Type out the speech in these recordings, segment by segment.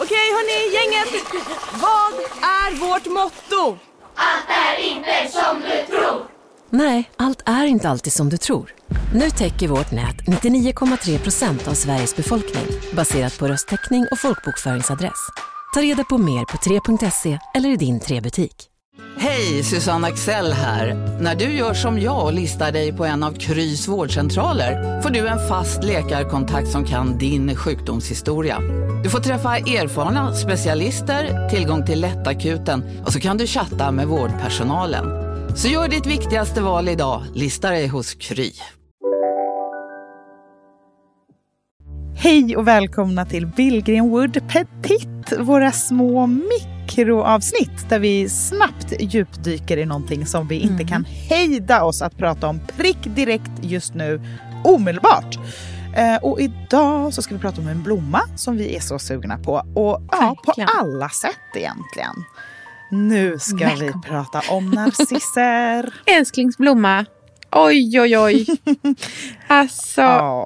Okej, hörni, gänget. Vad är vårt motto? Allt är inte som du tror. Nej, allt är inte alltid som du tror. Nu täcker vårt nät 99,3% av Sveriges befolkning baserat på röstteckning och folkbokföringsadress. Ta reda på mer på 3.se eller i din 3-butik. Hej, Susanne Axel här. När du gör som jag och listar dig på en av Krys vårdcentraler får du en fast läkarkontakt som kan din sjukdomshistoria. Du får träffa erfarna specialister, tillgång till lättakuten och så kan du chatta med vårdpersonalen. Så gör ditt viktigaste val idag, lista dig hos Kry. Hej och välkomna till Billgren Wood Petit, våra små mikroavsnitt där vi snabbt djupdyker i någonting som vi inte kan hejda oss att prata om prick direkt just nu, omedelbart. Och idag så ska vi prata om en blomma som vi är så sugna på. Och ja, på alla sätt egentligen. Nu ska vi prata om narcisser. Älsklingsblomma. Oj, oj, oj. Alltså.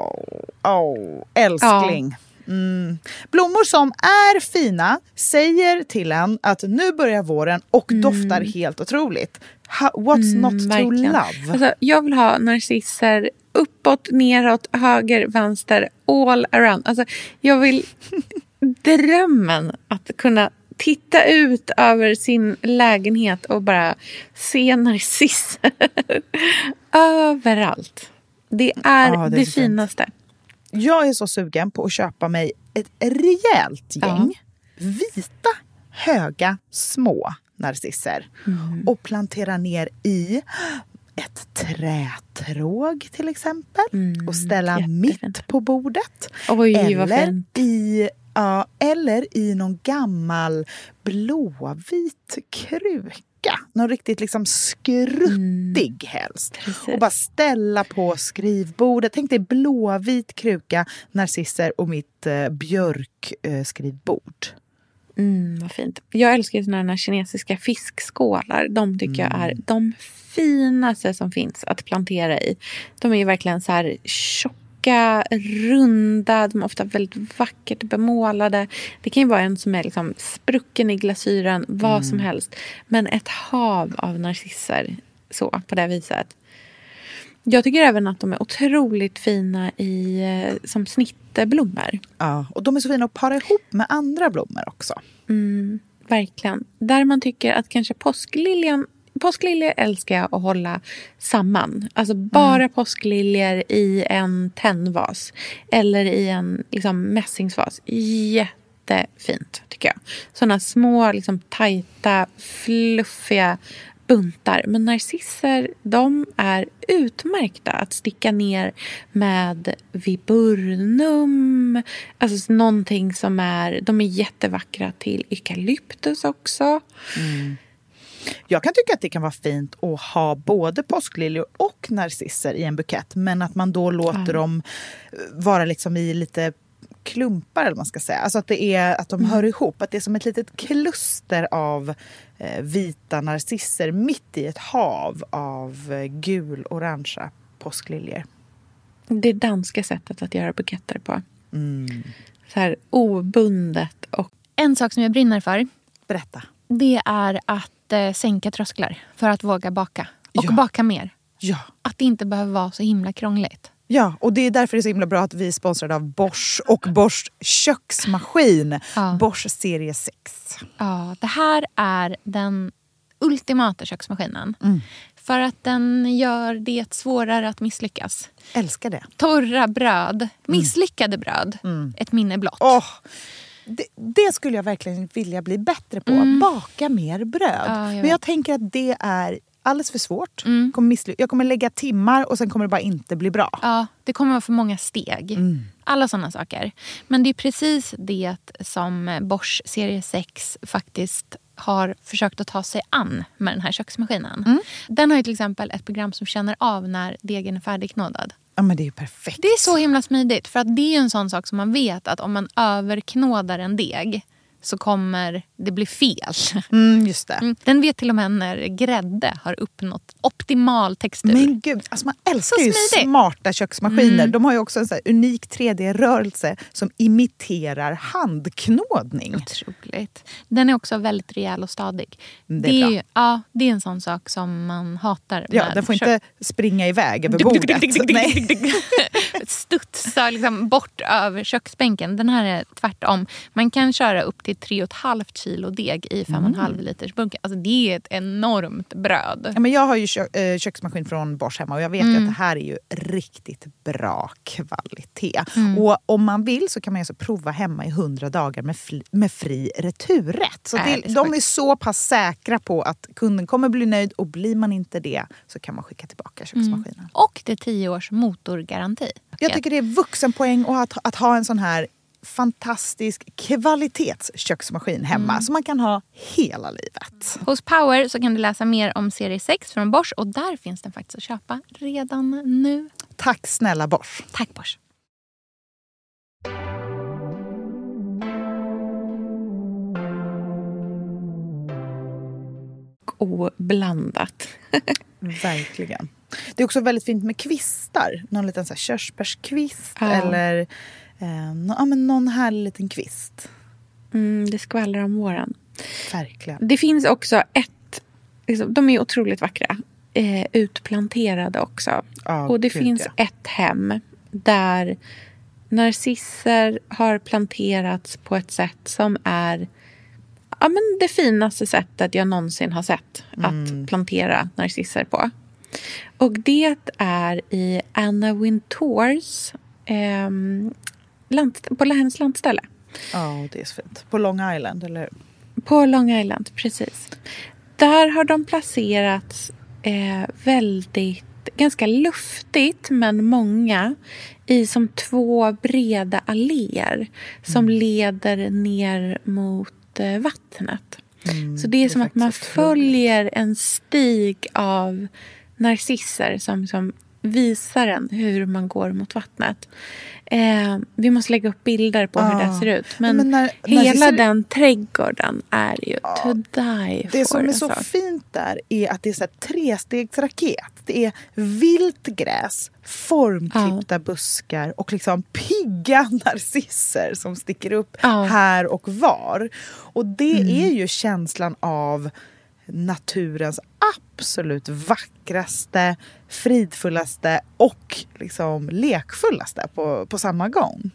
Älskling. Blommor som är fina säger till en att nu börjar våren och doftar helt otroligt. What's not to love? Alltså, jag vill ha narcisser uppåt, neråt, höger, vänster, all around. Alltså, jag vill drömmen att kunna titta ut över sin lägenhet och bara se narcisser överallt. Det är det finaste. Jag är så sugen på att köpa mig ett rejält gäng vita, höga, små narcisser och plantera ner i ett trätråg till exempel och ställa mitt på bordet. Oj, eller i någon gammal blåvit kruka. Någon riktigt liksom skruttig helst. Precis. Och bara ställa på skrivbordet. Tänk dig blåvit kruka, narcisser och mitt björkskrivbord. Vad fint. Jag älskar såna här kinesiska fiskskålar. De tycker jag är de finaste som finns att plantera i. De är ju verkligen så här tjocka, runda. De är ofta väldigt vackert bemålade. Det kan ju vara en som är liksom sprucken i glasyren. Vad som helst. Men ett hav av narcisser. Så, på det viset. Jag tycker även att de är otroligt fina som snittblommor. Ja, och de är så fina att para ihop med andra blommor också. Verkligen. Där man tycker att kanske påskliljor älskar jag att hålla samman. Alltså bara påskliljor i en tennvas. Eller i en liksom mässingsvas. Jättefint tycker jag. Sådana små, liksom tajta, fluffiga buntar. Men narcisser, de är utmärkta att sticka ner med viburnum. Alltså någonting som de är jättevackra till eukalyptus också. Jag kan tycka att det kan vara fint att ha både påskliljor och narcisser i en bukett. Men att man då låter dem vara liksom i lite klumpar, eller man ska säga. Alltså att de hör ihop. Att det är som ett litet kluster av vita narcisser mitt i ett hav av gul-orangea påskliljor. Det danska sättet att göra buketter på. Så här obundet. Och en sak som jag brinner för. Berätta. Det är att sänka trösklar för att våga baka. Och baka mer. Ja. Att det inte behöver vara så himla krångligt. Ja, och det är därför det är så himla bra att vi är sponsrade av Bosch och Bosch köksmaskin. Bosch serie 6. Ja, det här är den ultimata köksmaskinen. För att den gör det svårare att misslyckas. Älskar det. Torra bröd, misslyckade bröd, ett minne blott. Det skulle jag verkligen vilja bli bättre på. Baka mer bröd. Men jag tänker att det är alldeles för svårt. Jag kommer lägga timmar och sen kommer det bara inte bli bra. Ja, det kommer vara för många steg. Alla sådana saker. Men det är precis det som Bosch serie 6 faktiskt har försökt att ta sig an med den här köksmaskinen. Den har ju till exempel ett program som känner av när degen är färdigknådad. Ja, men det är ju perfekt. Det är så himla smidigt. För att det är ju en sån sak som man vet att om man överknådar en deg, så kommer det bli fel. Just det. Den vet till och med när grädde har uppnått optimal textur. Men gud, alltså man älskar ju smarta köksmaskiner. De har ju också en så här unik 3D-rörelse som imiterar handknådning. Otroligt. Den är också väldigt rejäl och stadig. Det är bra. Det är en sån sak som man hatar. Ja, den får inte springa iväg över bordet. Studsa liksom bort över köksbänken. Den här är tvärtom. Man kan köra upp till 3,5 kilo deg i 5,5 liters bunke. Alltså det är ett enormt bröd. Ja, men jag har ju köksmaskin från Bosch hemma och jag vet ju att det här är ju riktigt bra kvalitet. Och om man vill så kan man alltså prova hemma i 100 dagar med fri returrätt. Så de är så pass säkra på att kunden kommer bli nöjd, och blir man inte det så kan man skicka tillbaka köksmaskinen. Och det är 10 års motorgaranti. Jag tycker det är vuxenpoäng att ha en sån här fantastisk kvalitetsköksmaskin hemma som man kan ha hela livet. Hos Power så kan du läsa mer om serie 6 från Bosch, och där finns den faktiskt att köpa redan nu. Tack snälla Bosch. Tack Bosch. Oblandat. Verkligen. Det är också väldigt fint med kvistar. Någon liten så här körsbärskvist eller någon härlig liten kvist. Det skvallrar om våren. Verkligen. Det finns också de är otroligt vackra. Utplanterade också. Och det finns ett hem där narcisser har planterats på ett sätt som är det finaste sättet jag någonsin har sett att plantera narcisser på. Och det är i Anna Wintours på hennes landställe. Ja, det är så fint. På Long Island, eller? På Long Island, precis. Där har de placerats ganska luftigt, men många i som 2 breda alléer som leder ner mot vattnet. Så det är som att man följer en stig av narcisser som visar en hur man går mot vattnet. Vi måste lägga upp bilder på hur det ser ut. Men hela den trädgården är ju to die for. Det som är så fint där är att det är så här 3-stegsraket. Det är vilt gräs, formklippta buskar och liksom pigga narcisser som sticker upp här och var. Och det är ju känslan av naturens absolut vackraste, fridfullaste och liksom lekfullaste på samma gång.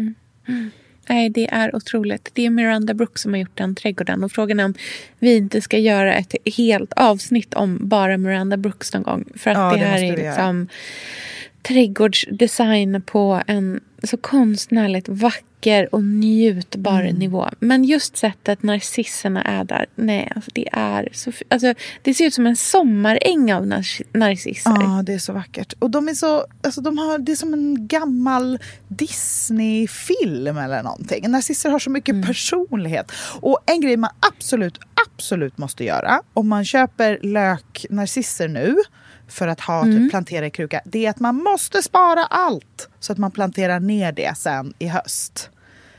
Nej, det är otroligt. Det är Miranda Brooks som har gjort den trädgården. Och frågan är om vi inte ska göra ett helt avsnitt om bara Miranda Brooks någon gång. För att det här är liksom trädgårdsdesign på en så konstnärligt vacker och njutbar nivå. Men just sättet narcisserna är där, nej, alltså det är så det ser ut som en sommaräng av narcisser. Ja, det är så vackert. Och de är så, alltså det är som en gammal Disney-film eller någonting. Narcisser har så mycket personlighet. Och en grej man absolut måste göra om man köper narcisser nu för att plantera i kruka, det är att man måste spara allt så att man planterar ner det sen i höst.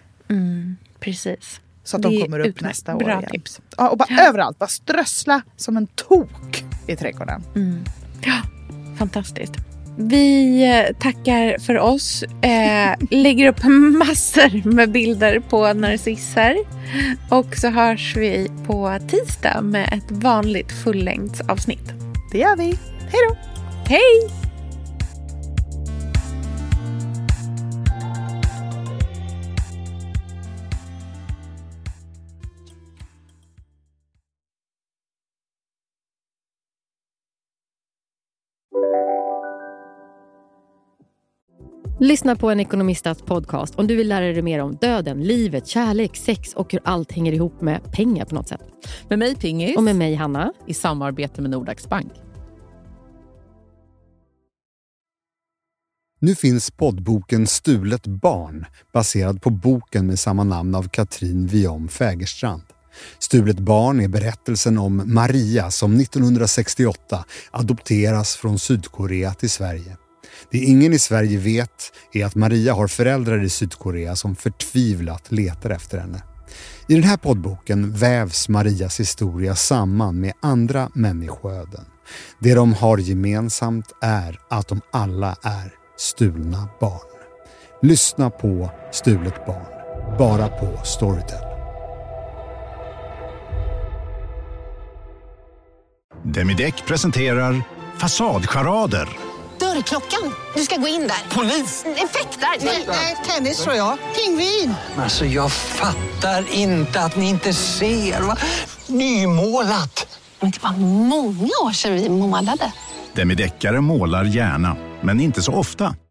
Precis. Så att de kommer upp nästa år igen. Bra tips. Ja, och bara överallt, bara strössla som en tok i trädgården. Ja, fantastiskt. Vi tackar för oss. Lägger upp massor med bilder på narcisser. Och så hörs vi på tisdag med ett vanligt fullängdsavsnitt. Det gör vi. Hej då! Hej! Lyssna på en ekonomistats podcast om du vill lära dig mer om döden, livet, kärlek, sex och hur allt hänger ihop med pengar på något sätt. Med mig Pingis. Och med mig Hanna. I samarbete med Nordax Bank. Nu finns poddboken Stulet barn, baserad på boken med samma namn av Katrin Viom Fägerstrand. Stulet barn är berättelsen om Maria som 1968 adopteras från Sydkorea till Sverige. Det ingen i Sverige vet är att Maria har föräldrar i Sydkorea som förtvivlat letar efter henne. I den här poddboken vävs Marias historia samman med andra människoöden. Det de har gemensamt är att de alla är stulna barn. Lyssna på Stulet barn, bara på Storytel. Demideck presenterar Fasadcharader. Dörrklockan. Du ska gå in där. Polis? Effektar? Nej, tennis tror jag. Pingvin. Alltså jag fattar inte att ni inte ser. Va? Nymålat. Men det var många år sedan vi målade. Demideckare målar gärna, men inte så ofta.